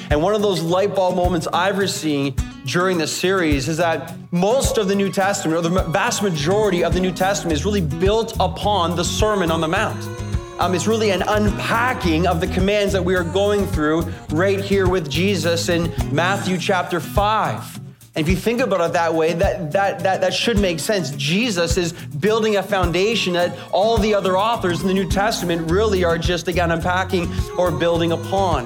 And one of those light bulb moments I've received during this series is that most of the New Testament, or the vast majority of the New Testament, is really built upon the Sermon on the Mount. It's really an unpacking of the commands that we are going through right here with Jesus in Matthew chapter 5. And if you think about it that way, that should make sense. Jesus is building a foundation that all the other authors in the New Testament really are just, again, unpacking or building upon.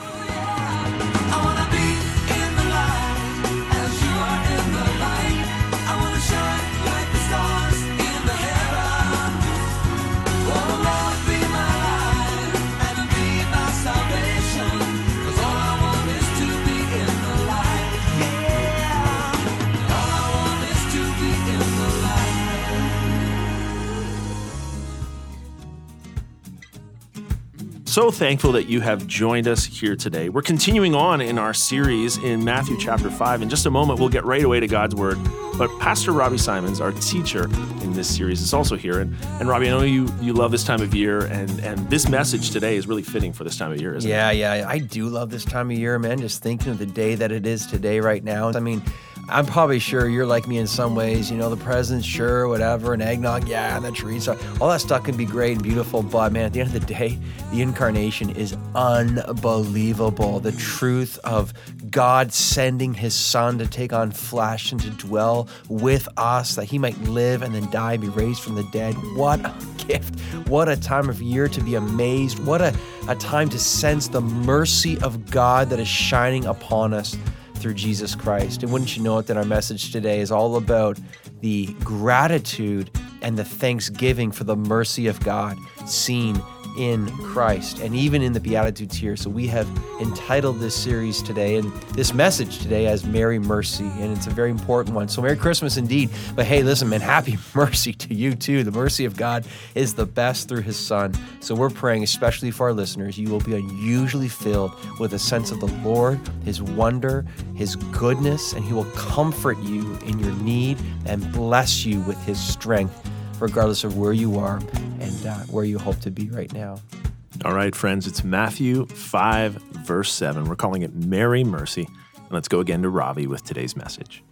So thankful that you have joined us here today. We're continuing on in our series in Matthew chapter 5. In just a moment, we'll get right away to God's Word. But Pastor Robbie Simons, our teacher in this series, is also here. And Robbie, I know you love this time of year, and this message today is really fitting for this time of year, isn't it? Yeah, I do love this time of year, man. Just thinking of the day that it is today right now. I mean, I'm probably sure you're like me in some ways, the presents, sure, whatever, and eggnog, yeah, and the trees, all that stuff can be great and beautiful, but man, at the end of the day, the incarnation is unbelievable. The truth of God sending his son to take on flesh and to dwell with us, that he might live and then die and be raised from the dead. What a gift. What a time of year to be amazed. What a time to sense the mercy of God that is shining upon us through Jesus Christ. And wouldn't you know it, that our message today is all about the gratitude and the thanksgiving for the mercy of God seen in Christ, and even in the Beatitudes here. So we have entitled this series today and this message today as Merry Mercy, and it's a very important one. So Merry Christmas indeed. But hey, listen, man, happy mercy to you too. The mercy of God is the best through his son. So we're praying, especially for our listeners, you will be unusually filled with a sense of the Lord, his wonder, his goodness, and he will comfort you in your need and bless you with his strength, regardless of where you are and where you hope to be right now. All right, friends, it's Matthew 5, verse 7. We're calling it Merry Mercy. And let's go again to Robbie with today's message.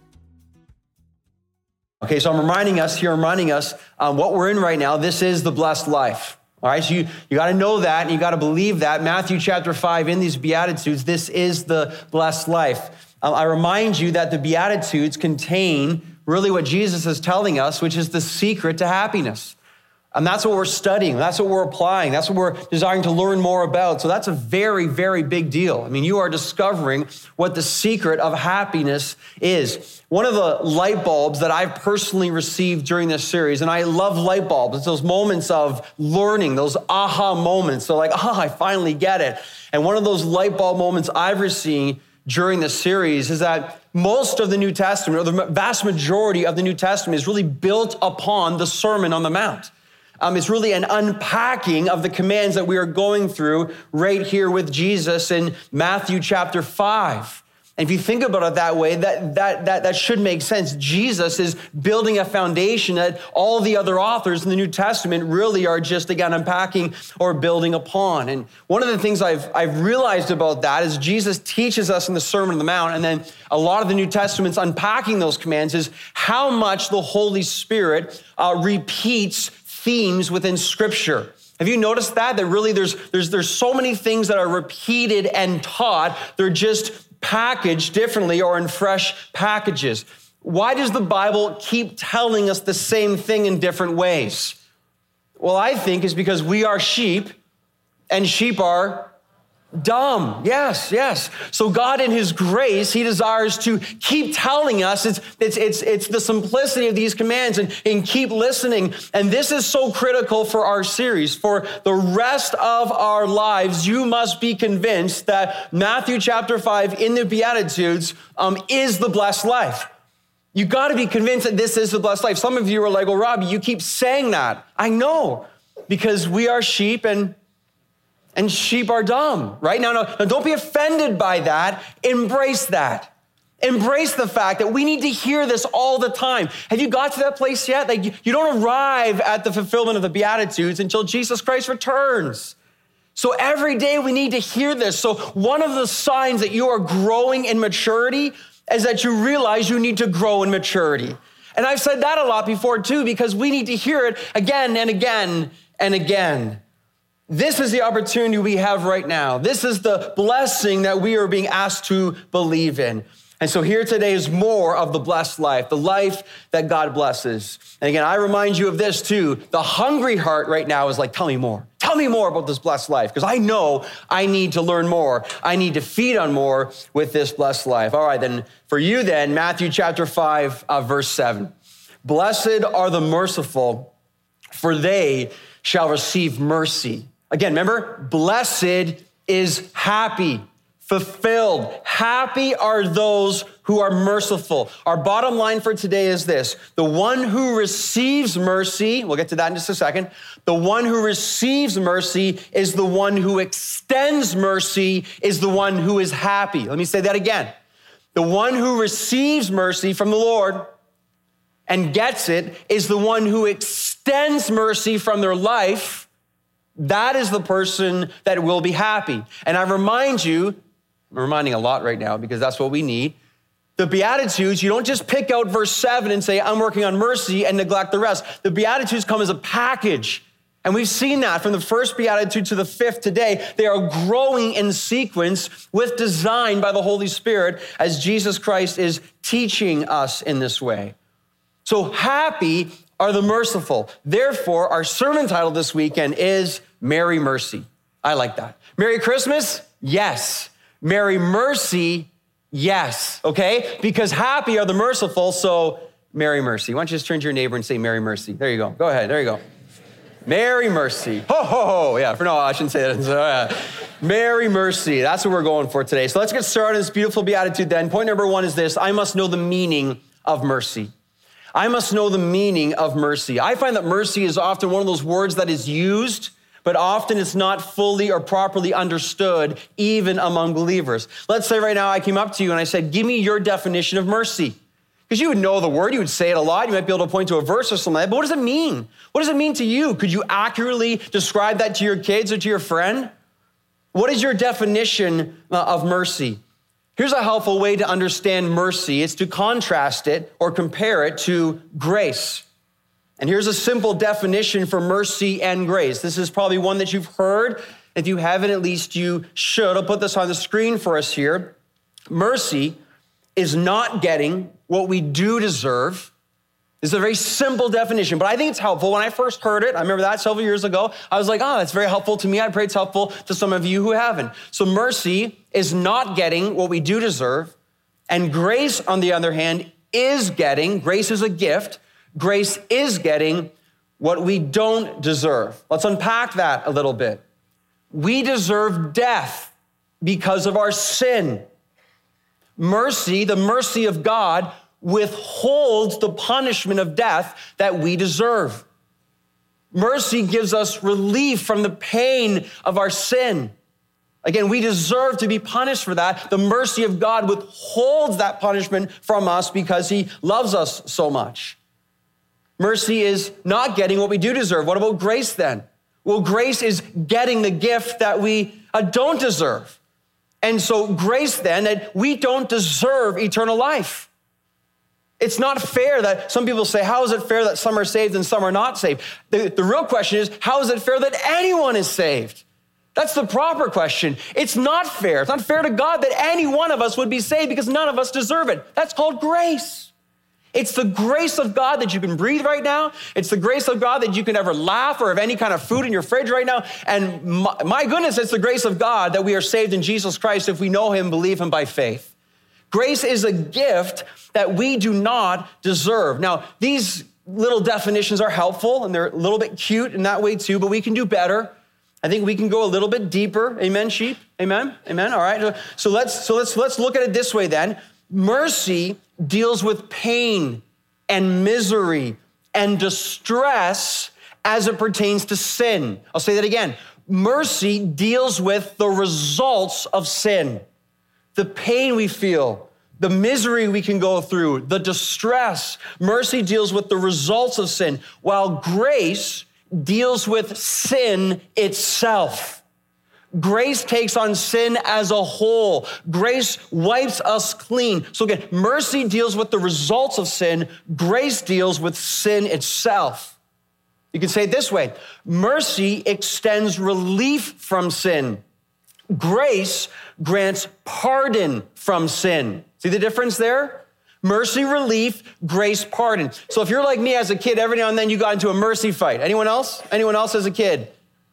Okay, so I'm reminding us what we're in right now. This is the blessed life. All right, so you got to know that, and you got to believe that. Matthew chapter 5, in these Beatitudes, this is the blessed life. I remind you that the Beatitudes contain really what Jesus is telling us, which is the secret to happiness. And that's what we're studying. That's what we're applying. That's what we're desiring to learn more about. So that's a very, very big deal. I mean, you are discovering what the secret of happiness is. One of the light bulbs that I've personally received during this series, and I love light bulbs, it's those moments of learning, those aha moments. So like, I finally get it. And one of those light bulb moments I've received during this series is that most of the New Testament, or the vast majority of the New Testament, is really built upon the Sermon on the Mount. It's really an unpacking of the commands that we are going through right here with Jesus in Matthew chapter 5. And if you think about it that way, that should make sense. Jesus is building a foundation that all the other authors in the New Testament really are just, again, unpacking or building upon. And one of the things I've realized about that is Jesus teaches us in the Sermon on the Mount, and then a lot of the New Testament's unpacking those commands, is how much the Holy Spirit repeats themes within Scripture. Have you noticed that really there's so many things that are repeated and taught? They're just packaged differently or in fresh packages. Why does the Bible keep telling us the same thing in different ways? Well, I think it's because we are sheep, and sheep are dumb. Yes. So God, in his grace, he desires to keep telling us it's the simplicity of these commands, and keep listening. And this is so critical for our series. For the rest of our lives, you must be convinced that Matthew chapter 5 in the Beatitudes is the blessed life. You got to be convinced that this is the blessed life. Some of you are like, well, Robbie, you keep saying that. I know, because we are sheep, and sheep are dumb, right? Now, don't be offended by that. Embrace that. Embrace the fact that we need to hear this all the time. Have you got to that place yet? Like, you don't arrive at the fulfillment of the Beatitudes until Jesus Christ returns. So every day we need to hear this. So one of the signs that you are growing in maturity is that you realize you need to grow in maturity. And I've said that a lot before too, because we need to hear it again and again and again. This is the opportunity we have right now. This is the blessing that we are being asked to believe in. And so here today is more of the blessed life, the life that God blesses. And again, I remind you of this too. The hungry heart right now is like, tell me more. Tell me more about this blessed life, because I know I need to learn more. I need to feed on more with this blessed life. All right, then for you then, Matthew chapter 5, verse 7. Blessed are the merciful, for they shall receive mercy. Again, remember, blessed is happy, fulfilled. Happy are those who are merciful. Our bottom line for today is this: the one who receives mercy, we'll get to that in just a second, the one who receives mercy is the one who extends mercy, is the one who is happy. Let me say that again. The one who receives mercy from the Lord and gets it is the one who extends mercy from their life. That is the person that will be happy. And I remind you, I'm reminding a lot right now because that's what we need. The Beatitudes, you don't just pick out verse 7 and say, I'm working on mercy and neglect the rest. The Beatitudes come as a package. And we've seen that from the first Beatitude to the fifth today. They are growing in sequence with design by the Holy Spirit as Jesus Christ is teaching us in this way. So happy are the merciful. Therefore, our sermon title this weekend is Merry Mercy. I like that. Merry Christmas? Yes. Merry Mercy? Yes. Okay? Because happy are the merciful, so Merry Mercy. Why don't you just turn to your neighbor and say Merry Mercy? There you go. Go ahead. There you go. Merry Mercy. Ho, ho, ho. Yeah, no, I shouldn't say that. So, Merry Mercy. That's what we're going for today. So let's get started in this beautiful beatitude then. Point number 1 is this: I must know the meaning of mercy. I must know the meaning of mercy. I find that mercy is often one of those words that is used, but often it's not fully or properly understood, even among believers. Let's say right now I came up to you and I said, give me your definition of mercy. Because you would know the word, you would say it a lot, you might be able to point to a verse or something like that, but what does it mean? What does it mean to you? Could you accurately describe that to your kids or to your friend? What is your definition of mercy? Here's a helpful way to understand mercy. It's to contrast it or compare it to grace. And here's a simple definition for mercy and grace. This is probably one that you've heard. If you haven't, at least you should. I'll put this on the screen for us here. Mercy is not getting what we do deserve. This is a very simple definition, but I think it's helpful. When I first heard it, I remember that several years ago, I was like, oh, that's very helpful to me. I pray it's helpful to some of you who haven't. So mercy is not getting what we do deserve. And grace, on the other hand, is getting, grace is a gift, grace is getting what we don't deserve. Let's unpack that a little bit. We deserve death because of our sin. Mercy, the mercy of God, withholds the punishment of death that we deserve. Mercy gives us relief from the pain of our sin. Again, we deserve to be punished for that. The mercy of God withholds that punishment from us because he loves us so much. Mercy is not getting what we do deserve. What about grace then? Well, grace is getting the gift that we don't deserve. And so grace then, that we don't deserve eternal life. It's not fair that some people say, how is it fair that some are saved and some are not saved? The real question is, how is it fair that anyone is saved? That's the proper question. It's not fair. It's not fair to God that any one of us would be saved because none of us deserve it. That's called grace. It's the grace of God that you can breathe right now. It's the grace of God that you can ever laugh or have any kind of food in your fridge right now. And my goodness, it's the grace of God that we are saved in Jesus Christ if we know him, believe him by faith. Grace is a gift that we do not deserve. Now, these little definitions are helpful and they're a little bit cute in that way too, but we can do better. I think we can go a little bit deeper. Amen, sheep? Amen? Amen? All right. So let's look at it this way then. Mercy deals with pain and misery and distress as it pertains to sin. I'll say that again. Mercy deals with the results of sin. The pain we feel, the misery we can go through, the distress. Mercy deals with the results of sin, while grace deals with sin itself. Grace takes on sin as a whole. Grace wipes us clean. So again, mercy deals with the results of sin. Grace deals with sin itself. You can say it this way. Mercy extends relief from sin. Grace grants pardon from sin. See the difference there? Mercy, relief, grace, pardon. So if you're like me as a kid, every now and then you got into a mercy fight. Anyone else? Anyone else as a kid?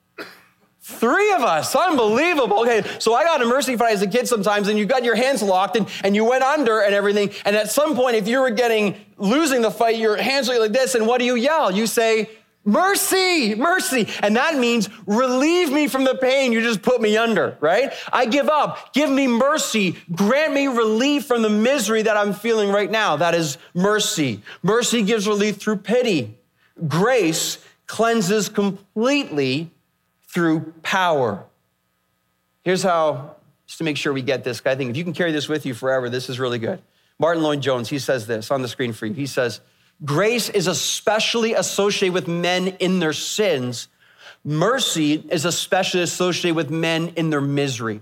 3 of us, unbelievable. Okay, so I got in a mercy fight as a kid sometimes, and you got your hands locked and you went under and everything. And at some point, if you were losing the fight, your hands are like this, and what do you yell? You say, mercy, mercy. And that means relieve me from the pain you just put me under, right? I give up. Give me mercy. Grant me relief from the misery that I'm feeling right now. That is mercy. Mercy gives relief through pity. Grace cleanses completely through power. Here's how, just to make sure we get this, I think if you can carry this with you forever, this is really good. Martin Lloyd-Jones, he says this on the screen for you. He says, grace is especially associated with men in their sins. Mercy is especially associated with men in their misery.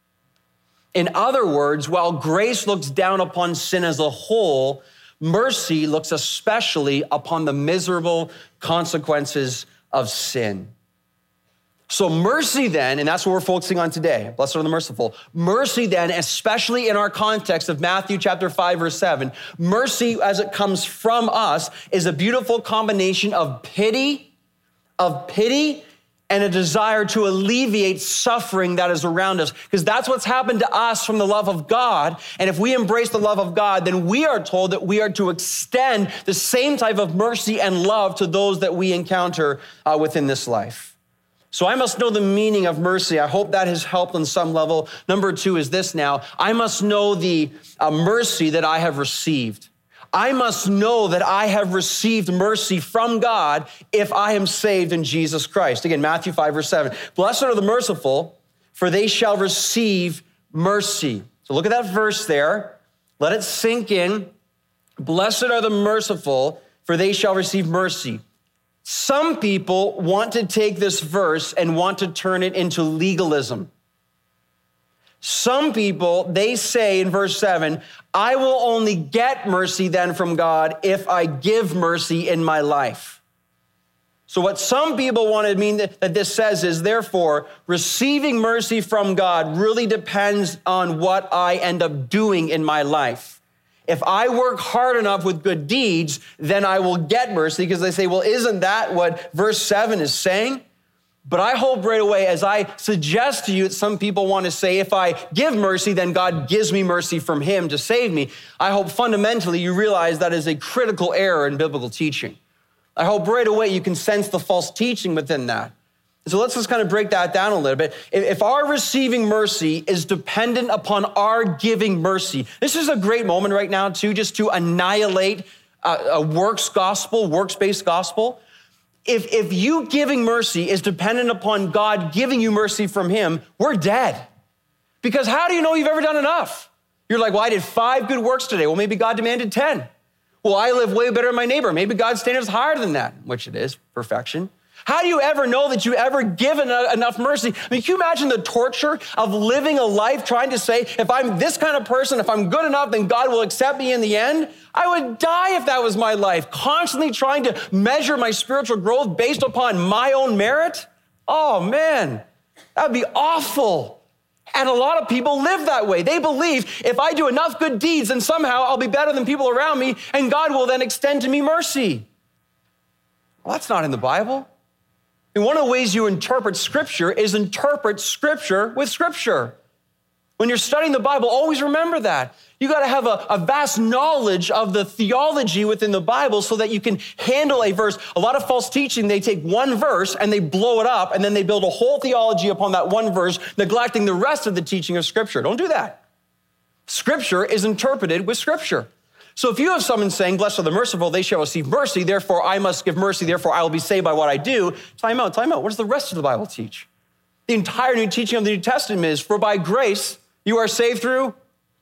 In other words, while grace looks down upon sin as a whole, mercy looks especially upon the miserable consequences of sin. So mercy then, and that's what we're focusing on today, blessed are the merciful. Mercy then, especially in our context of Matthew chapter 5, verse 7, mercy as it comes from us is a beautiful combination of pity, and a desire to alleviate suffering that is around us. Because that's what's happened to us from the love of God. And if we embrace the love of God, then we are told that we are to extend the same type of mercy and love to those that we encounter within this life. So I must know the meaning of mercy. I hope that has helped on some level. Number 2 is this now. I must know the mercy that I have received. I must know that I have received mercy from God if I am saved in Jesus Christ. Again, Matthew 5, verse 7. Blessed are the merciful, for they shall receive mercy. So look at that verse there. Let it sink in. Blessed are the merciful, for they shall receive mercy. Some people want to take this verse and want to turn it into legalism. Some people, they say in verse 7, I will only get mercy then from God if I give mercy in my life. So what some people want to mean that this says is, therefore, receiving mercy from God really depends on what I end up doing in my life. If I work hard enough with good deeds, then I will get mercy, because they say, well, isn't that what verse 7 is saying? But I hope right away, as I suggest to you that some people want to say, if I give mercy, then God gives me mercy from him to save me. I hope fundamentally you realize that is a critical error in biblical teaching. I hope right away you can sense the false teaching within that. So let's just kind of break that down a little bit. If our receiving mercy is dependent upon our giving mercy, this is a great moment right now too, just to annihilate a works-based gospel. If you giving mercy is dependent upon God giving you mercy from him, we're dead. Because how do you know you've ever done enough? You're like, well, I did 5 good works today. Well, maybe God demanded 10. Well, I live way better than my neighbor. Maybe God's standard is higher than that, which it is, perfection. How do you ever know that you ever given enough mercy? I mean, can you imagine the torture of living a life trying to say, if I'm this kind of person, if I'm good enough, then God will accept me in the end? I would die if that was my life, constantly trying to measure my spiritual growth based upon my own merit. Oh man, that would be awful. And a lot of people live that way. They believe if I do enough good deeds, then somehow I'll be better than people around me, and God will then extend to me mercy. Well, that's not in the Bible. And one of the ways you interpret Scripture is interpret Scripture with Scripture. When you're studying the Bible, always remember that. You got to have a vast knowledge of the theology within the Bible so that you can handle a verse. A lot of false teaching, they take one verse and they blow it up, and then they build a whole theology upon that one verse, neglecting the rest of the teaching of Scripture. Don't do that. Scripture is interpreted with Scripture. So if you have someone saying, blessed are the merciful, they shall receive mercy, therefore I must give mercy, therefore I will be saved by what I do, time out. What does the rest of the Bible teach? The entire new teaching of the New Testament is, for by grace you are saved through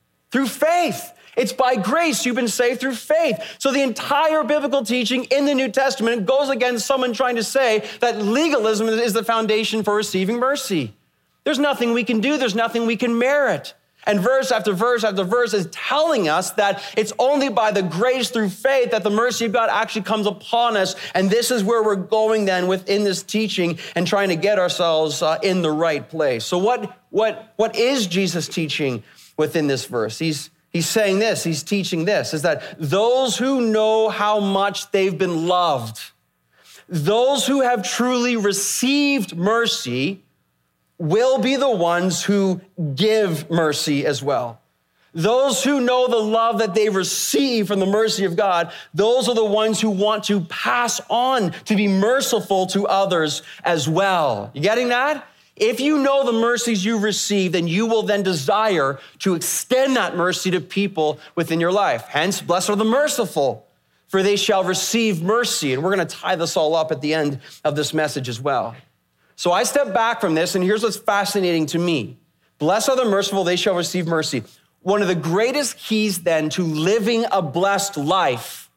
faith. It's by grace you've been saved through faith. So the entire biblical teaching in the New Testament goes against someone trying to say that legalism is the foundation for receiving mercy. There's nothing we can do. There's nothing we can merit. And verse after verse after verse is telling us that it's only by the grace through faith that the mercy of God actually comes upon us. And this is where we're going then within this teaching and trying to get ourselves in the right place. So what is Jesus teaching within this verse? He's saying this, he's teaching this, is that those who know how much they've been loved, those who have truly received mercy, will be the ones who give mercy as well. Those who know the love that they receive from the mercy of God, those are the ones who want to pass on to be merciful to others as well. You getting that? If you know the mercies you receive, then you will then desire to extend that mercy to people within your life. Hence, blessed are the merciful, for they shall receive mercy. And we're going to tie this all up at the end of this message as well. So I step back from this, and here's what's fascinating to me. Blessed are the merciful, they shall receive mercy. One of the greatest keys then to living a blessed life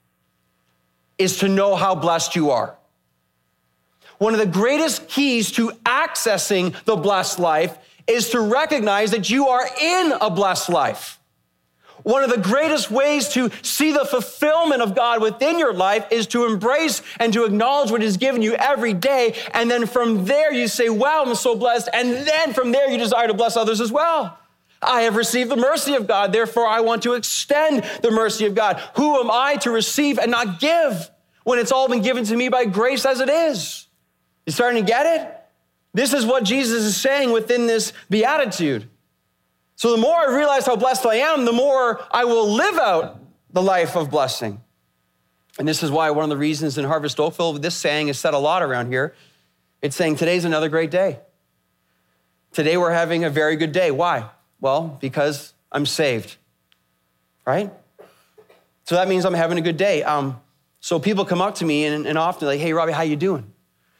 is to know how blessed you are. One of the greatest keys to accessing the blessed life is to recognize that you are in a blessed life. One of the greatest ways to see the fulfillment of God within your life is to embrace and to acknowledge what He's given you every day. And then from there you say, wow, I'm so blessed. And then from there you desire to bless others as well. I have received the mercy of God. Therefore, I want to extend the mercy of God. Who am I to receive and not give when it's all been given to me by grace as it is? You starting to get it? This is what Jesus is saying within this beatitude. So the more I realize how blessed I am, the more I will live out the life of blessing. And this is why one of the reasons in Harvest Oakville, this saying is said a lot around here. It's saying today's another great day. Today we're having a very good day. Why? Well, because I'm saved, right? So that means I'm having a good day. So people come up to me and often like, hey, Robbie, how you doing?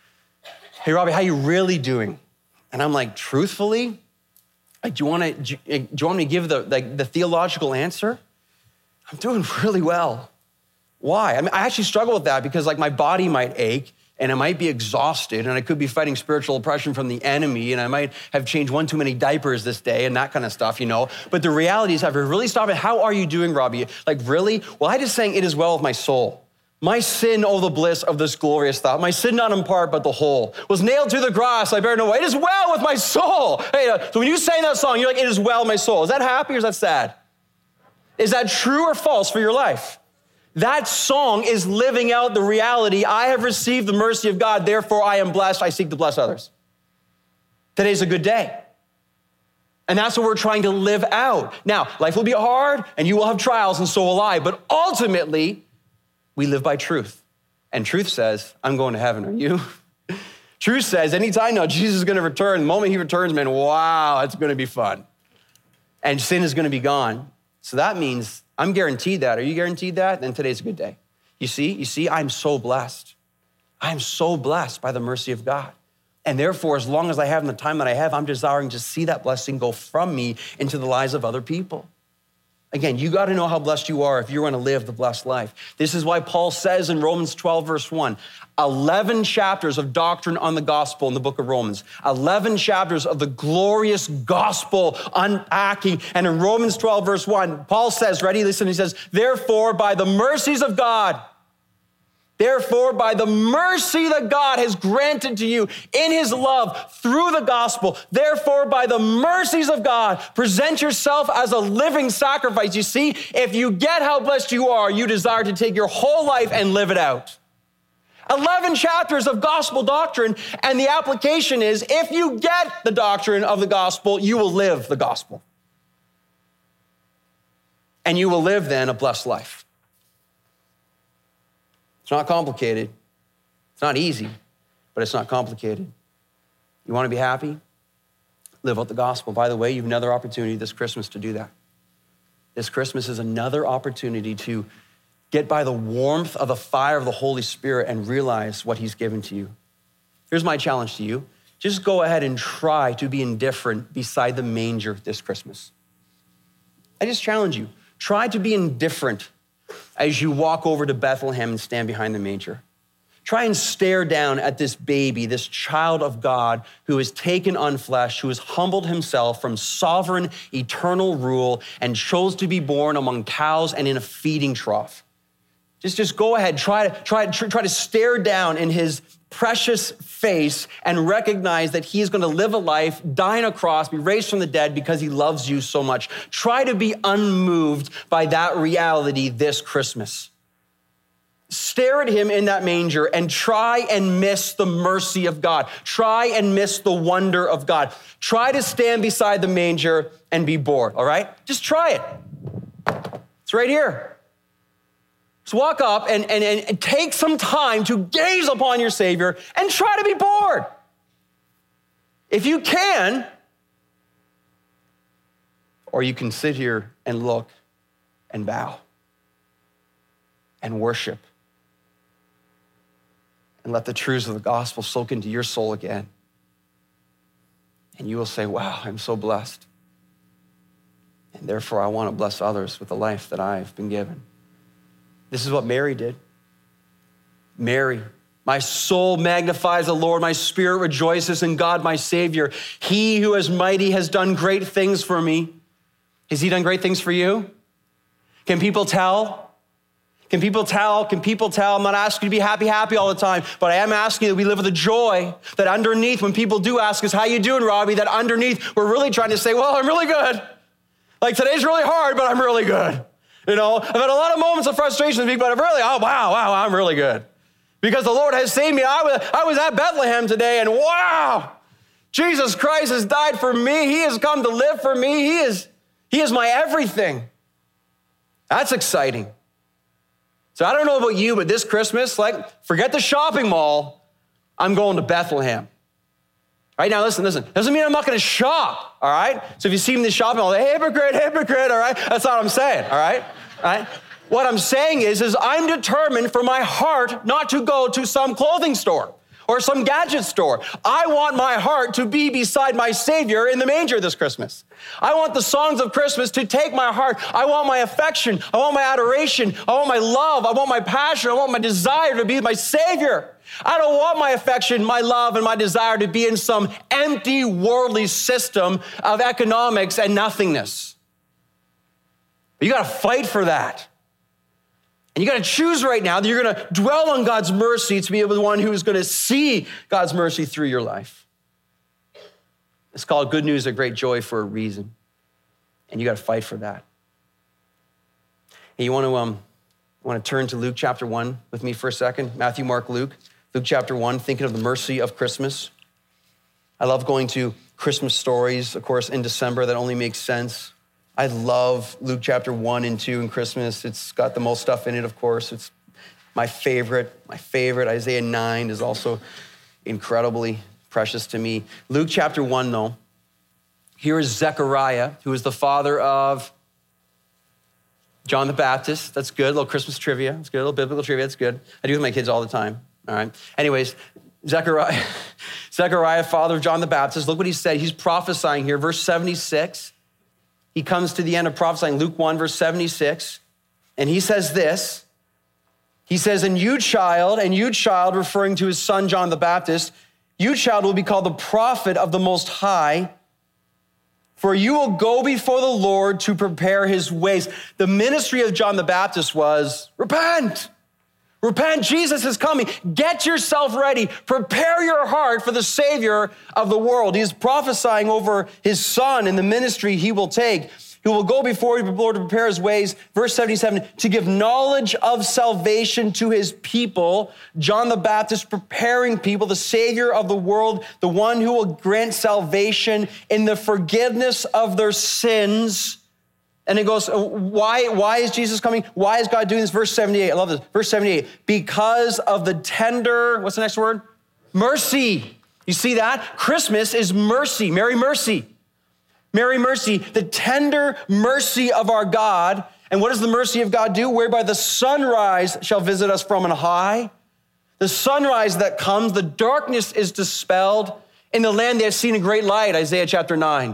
Hey, Robbie, how you really doing? And I'm like, truthfully, do you want me to give the theological answer? I'm doing really well. Why? I mean, I actually struggle with that because like my body might ache and I might be exhausted and I could be fighting spiritual oppression from the enemy and I might have changed one too many diapers this day and that kind of stuff, you know. But the reality is, have you really stopped it? How are you doing, Robbie? Like, really? Well, I just saying it is well with my soul. My sin, oh, the bliss of this glorious thought. My sin, not in part, but the whole, was nailed to the cross. I bear no weight. It is well with my soul. Hey, so when you sing that song, you're like, it is well with my soul. Is that happy or is that sad? Is that true or false for your life? That song is living out the reality. I have received the mercy of God. Therefore, I am blessed. I seek to bless others. Today's a good day. And that's what we're trying to live out. Now, life will be hard and you will have trials and so will I. But ultimately, we live by truth. And truth says, I'm going to heaven. Are you? Truth says, anytime now Jesus is going to return, the moment He returns, man, wow, it's going to be fun. And sin is going to be gone. So that means I'm guaranteed that. Are you guaranteed that? Then today's a good day. You see, I'm so blessed. I'm so blessed by the mercy of God. And therefore, as long as I have in the time that I have, I'm desiring to see that blessing go from me into the lives of other people. Again, you got to know how blessed you are if you're going to live the blessed life. This is why Paul says in Romans 12, verse 1, 11 chapters of doctrine on the gospel in the book of Romans, 11 chapters of the glorious gospel unpacking. And in Romans 12, verse 1, Paul says, ready, listen, he says, therefore, by the mercies of God, therefore, by the mercy that God has granted to you in His love through the gospel, therefore, by the mercies of God, present yourself as a living sacrifice. You see, if you get how blessed you are, you desire to take your whole life and live it out. 11 chapters of gospel doctrine, and the application is, if you get the doctrine of the gospel, you will live the gospel. And you will live then a blessed life. It's not complicated. It's not easy, but it's not complicated. You want to be happy? Live out the gospel. By the way, you have another opportunity this Christmas to do that. This Christmas is another opportunity to get by the warmth of the fire of the Holy Spirit and realize what He's given to you. Here's my challenge to you. Just go ahead and try to be indifferent beside the manger this Christmas. I just challenge you. Try to be indifferent as you walk over to Bethlehem and stand behind the manger. Try and stare down at this baby, this child of God who has taken on flesh, who has humbled himself from sovereign, eternal rule and chose to be born among cows and in a feeding trough. Just go ahead, try to stare down in his precious face and recognize that he is going to live a life, die on a cross, be raised from the dead because he loves you so much. Try to be unmoved by that reality this Christmas. Stare at him in that manger and try and miss the mercy of God. Try and miss the wonder of God. Try to stand beside the manger and be bored, all right? Just try it. It's right here. Just walk up and take some time to gaze upon your Savior and try to be bored. If you can, or you can sit here and look and bow and worship and let the truths of the gospel soak into your soul again. And you will say, wow, I'm so blessed. And therefore, I want to bless others with the life that I've been given. This is what Mary did. Mary, my soul magnifies the Lord. My spirit rejoices in God, my Savior. He who is mighty has done great things for me. Has he done great things for you? Can people tell? Can people tell? I'm not asking you to be happy all the time, but I am asking you that we live with a joy that underneath, when people do ask us, how you doing, Robbie? That underneath, we're really trying to say, well, I'm really good. Like today's really hard, but I'm really good. You know, I've had a lot of moments of frustration this week, but I'm really good. Because the Lord has saved me. I was at Bethlehem today, and wow, Jesus Christ has died for me. He has come to live for me. He is my everything. That's exciting. So I don't know about you, but this Christmas, forget the shopping mall. I'm going to Bethlehem. All right, now listen. Doesn't mean I'm not going to shop, all right? So if you see me in the shopping mall, hypocrite, all right? That's not what I'm saying, all right? All right? What I'm saying is I'm determined for my heart not to go to some clothing store or some gadget store. I want my heart to be beside my Savior in the manger this Christmas. I want the songs of Christmas to take my heart. I want my affection. I want my adoration. I want my love. I want my passion. I want my desire to be my Savior. I don't want my affection, my love, and my desire to be in some empty worldly system of economics and nothingness. But you got to fight for that. And you got to choose right now that you're going to dwell on God's mercy to be the one who is going to see God's mercy through your life. It's called good news of great joy for a reason. And you got to fight for that. And you want to turn to Luke chapter 1 with me for a second. Matthew, Mark, Luke. Luke chapter 1, thinking of the mercy of Christmas. I love going to Christmas stories, of course, in December. That only makes sense. I love Luke chapter 1 and 2 in Christmas. It's got the most stuff in it, of course. It's my favorite. Isaiah 9 is also incredibly precious to me. Luke chapter 1, though. Here is Zechariah, who is the father of John the Baptist. That's good. A little Christmas trivia. That's good. A little biblical trivia. That's good. I do with my kids all the time. All right. Anyways, Zechariah, father of John the Baptist. Look what he said. He's prophesying here. Verse 76. He comes to the end of prophesying, Luke 1, verse 76. And he says this. He says, and you child, referring to his son, John the Baptist, you child will be called the prophet of the Most High, for you will go before the Lord to prepare his ways. The ministry of John the Baptist was, repent, Jesus is coming. Get yourself ready. Prepare your heart for the Savior of the world. He's prophesying over his son in the ministry he will take. He will go before the Lord to prepare his ways. Verse 77, to give knowledge of salvation to his people. John the Baptist preparing people, the Savior of the world, the one who will grant salvation in the forgiveness of their sins. And it goes, why is Jesus coming? Why is God doing this? Verse 78, I love this. Verse 78, because of the tender, what's the next word? Mercy. You see that? Christmas is mercy, Mary mercy. Mary mercy, the tender mercy of our God. And what does the mercy of God do? Whereby the sunrise shall visit us from on high. The sunrise that comes, the darkness is dispelled. In the land they have seen a great light, Isaiah chapter 9.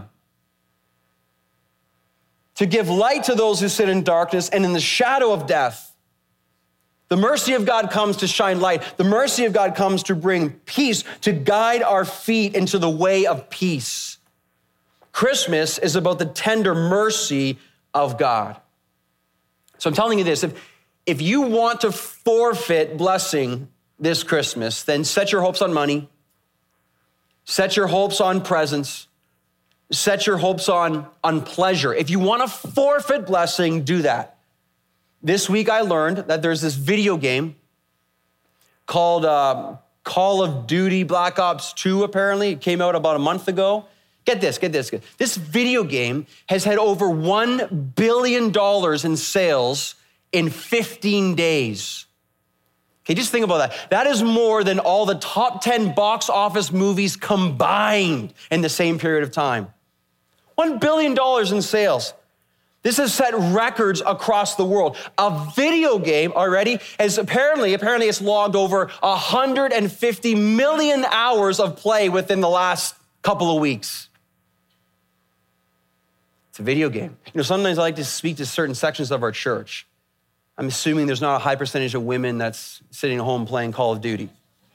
To give light to those who sit in darkness and in the shadow of death. The mercy of God comes to shine light. The mercy of God comes to bring peace, to guide our feet into the way of peace. Christmas is about the tender mercy of God. So I'm telling you this, if you want to forfeit blessing this Christmas, then set your hopes on money, set your hopes on presents, set your hopes on pleasure. If you want to forfeit blessing, do that. This week I learned that there's this video game called Call of Duty Black Ops 2, apparently. It came out about a month ago. Get this. This video game has had over $1 billion in sales in 15 days. Okay, just think about that. That is more than all the top 10 box office movies combined in the same period of time. $1 billion in sales. This has set records across the world. A video game already has apparently it's logged over 150 million hours of play within the last couple of weeks. It's a video game. Sometimes I like to speak to certain sections of our church. I'm assuming there's not a high percentage of women that's sitting at home playing Call of Duty.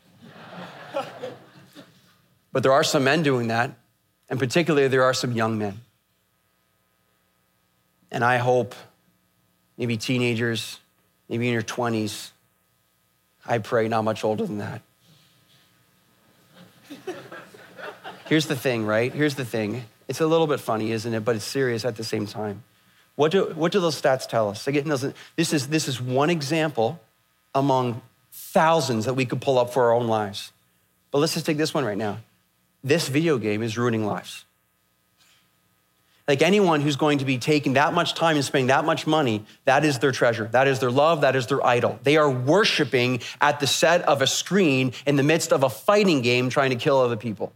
But there are some men doing that, and particularly there are some young men. And I hope maybe teenagers, maybe in your 20s, I pray not much older than that. Here's the thing, right? Here's the thing. It's a little bit funny, isn't it? But it's serious at the same time. What do those stats tell us? Again, this is one example among thousands that we could pull up for our own lives. But let's just take this one right now. This video game is ruining lives. Like anyone who's going to be taking that much time and spending that much money, that is their treasure. That is their love. That is their idol. They are worshiping at the set of a screen in the midst of a fighting game trying to kill other people.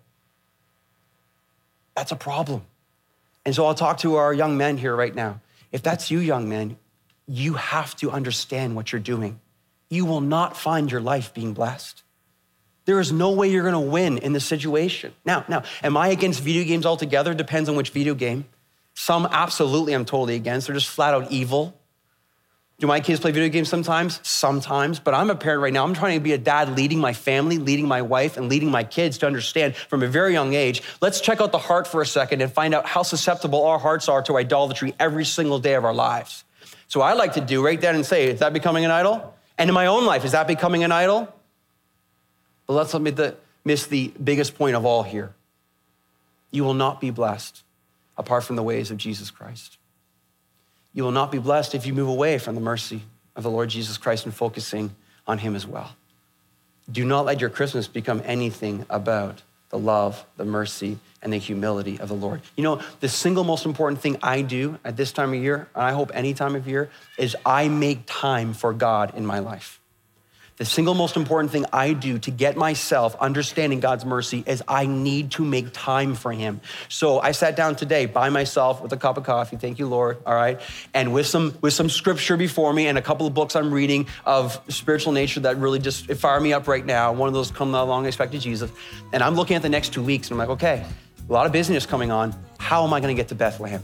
That's a problem. And so I'll talk to our young men here right now. If that's you, young men, you have to understand what you're doing. You will not find your life being blessed. There is no way you're going to win in this situation. Now, am I against video games altogether? Depends on which video game. Some absolutely I'm totally against. They're just flat out evil. Do my kids play video games sometimes? Sometimes, but I'm a parent right now. I'm trying to be a dad leading my family, leading my wife, and leading my kids to understand from a very young age. Let's check out the heart for a second and find out how susceptible our hearts are to idolatry every single day of our lives. So I like to do right then and say, is that becoming an idol? And in my own life, is that becoming an idol? But let's not miss the biggest point of all here. You will not be blessed apart from the ways of Jesus Christ. You will not be blessed if you move away from the mercy of the Lord Jesus Christ and focusing on him as well. Do not let your Christmas become anything about the love, the mercy, and the humility of the Lord. The single most important thing I do at this time of year, and I hope any time of year, is I make time for God in my life. The single most important thing I do to get myself understanding God's mercy is I need to make time for him. So I sat down today by myself with a cup of coffee, thank you, Lord, all right? And with some scripture before me and a couple of books I'm reading of spiritual nature that really just fire me up right now. One of those come along, expected Jesus. And I'm looking at the next 2 weeks and I'm like, okay, a lot of business coming on. How am I gonna get to Bethlehem?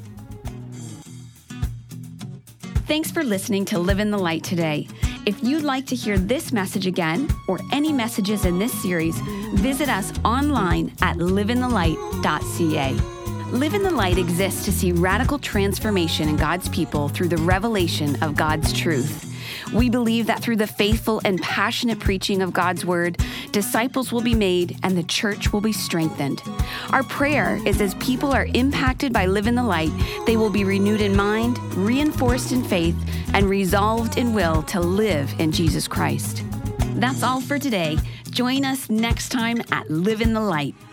Thanks for listening to Live in the Light today. If you'd like to hear this message again or any messages in this series, visit us online at liveinthelight.ca. Live in the Light exists to see radical transformation in God's people through the revelation of God's truth. We believe that through the faithful and passionate preaching of God's word, disciples will be made and the church will be strengthened. Our prayer is as people are impacted by Live in the Light, they will be renewed in mind, reinforced in faith, and resolved in will to live in Jesus Christ. That's all for today. Join us next time at Live in the Light.